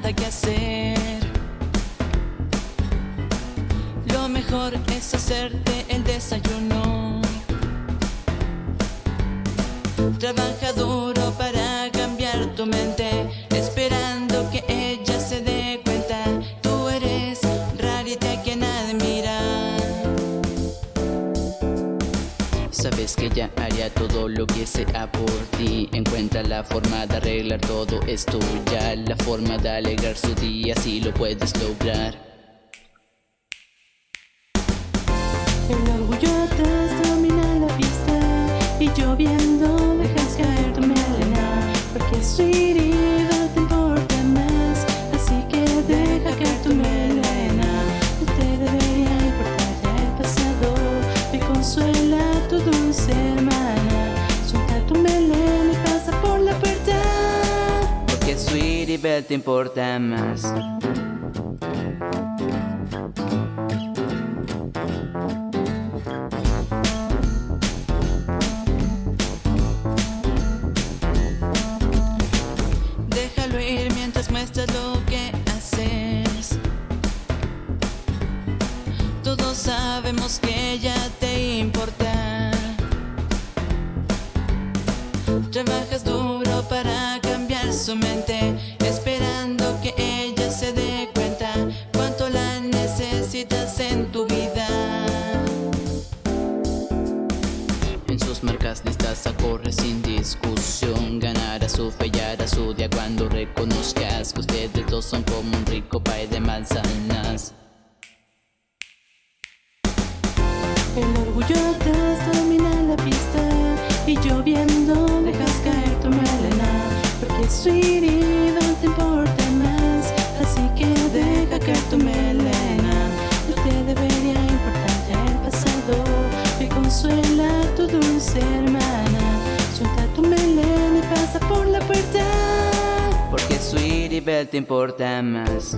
nada que hacer. Lo mejor es hacerte el desayuno. Trabaja duro para cambiar tu mente, esperando que ella se dé cuenta. Tú eres rarita que nadie mira. Sabes que ella haría todo lo que sea por ti. Encuentra la forma de arreglar todo esto ya, la forma de alegrar su día, si lo puedes lograr. El orgullo atrás domina la pista y lloviendo dejas caer tu melena, porque Sweetie no te importa más, así que deja caer tu melena. No te debería importar ya el pasado, me consuela tu dulce hermana. Suelta tu melena y pasa por la puerta, porque Sweetie Belle te importa más. Déjalo ir mientras muestras lo que haces. Todos sabemos que ella te importa. Trabajas duro para cambiar su mente, esperando que ella se dé cuenta cuánto la necesitas en tu vida. En sus marcas listas a correr sin discusión, ganarás o fallarás su día cuando reconozcas que ustedes dos son como un rico pay de manzanas. el orgullo atrás domina la pista y lloviendo dejas caer tu melena, porque Sweetie no te importa más, así que deja caer tu melena. No te debería importar ya el pasado, me consuela tu dulce hermana. Suelta tu melena y pasa por la puerta, porque Sweetie Belle te importa más.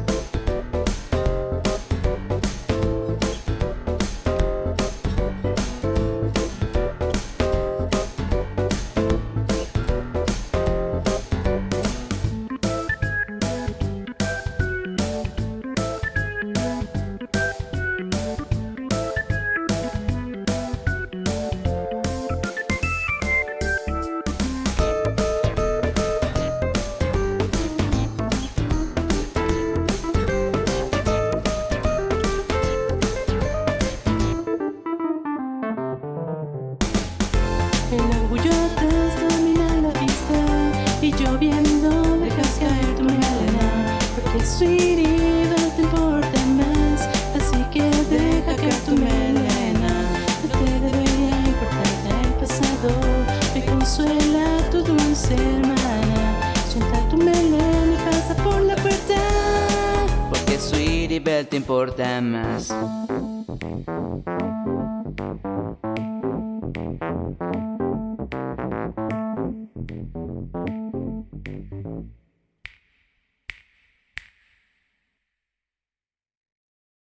el orgullo atrás domina la pista y lloviendo dejas caer tu melena, porque Sweetie no te importa más, así que deja caer tu melena. No te debería importar ya el pasado, me consuela tu dulce hermana. Suelta tu melena y pasa por la puerta, Porque Sweetie Belle te importa más.